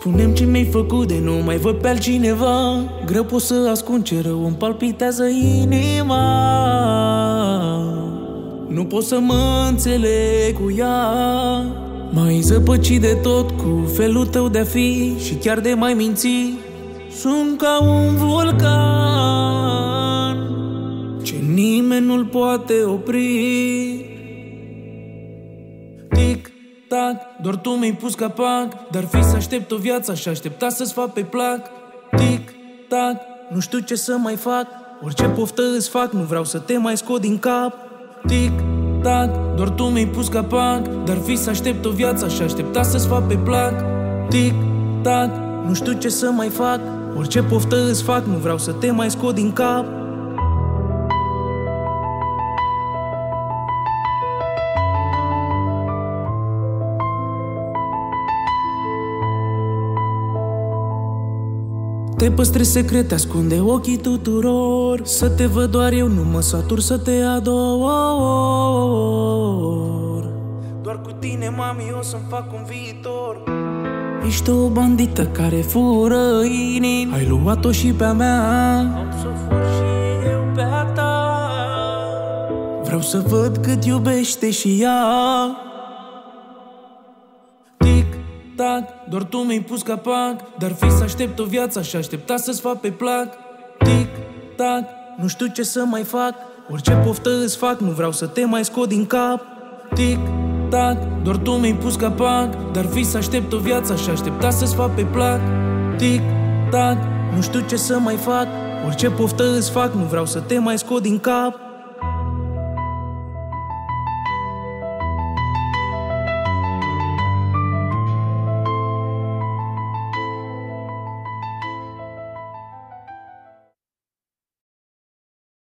Spune-mi ce mi-ai făcut de nu mai văd pe altcineva. Greu pot să ascund ce rău îmi palpitează inima. Nu pot să mă înțeleg cu ea. M-ai zăpăcit de tot cu felul tău de-a fi și chiar de mai minți. Sunt ca un vulcan ce nimeni nu-l poate opri. Tic-tac, doar tu mi-ai pus capac. Dar fi să aștept o viață și aștepta să-ți fac pe plac. Tic-tac, nu știu ce să mai fac. Orice poftă îți fac, nu vreau să te mai scot din cap. Tic-tac, doar tu mi-ai pus capac. Dar fi să aștept o viață și aștepta să-ți fac pe plac. Tic-tac, nu știu ce să mai fac. Orice poftă îți fac, nu vreau să te mai scot din cap. Te păstrez secrete, ascunde ochii tuturor. Să te văd doar eu, nu mă satur să te ador. Doar cu tine, mami, o să-mi fac un viitor. Ești o bandită care fură inimi. Ai luat-o și pe-a mea. Am să fur și eu pe-a ta. Vreau să văd cât iubește și ea. Tic-tac, doar tu mi-ai pus capac. Dar fi să aștept o viață și aștepta să-ți fac pe plac. Tic-tac, nu știu ce să mai fac. Orice poftă îți fac, nu vreau să te mai scot din cap. Tic-tac, doar tu mi-ai pus capac. Dar fi să aștept o viață și aștepta să-ți fac pe plac. Tic-tac, nu știu ce să mai fac. Orice poftă îți fac, nu vreau să te mai scot din cap.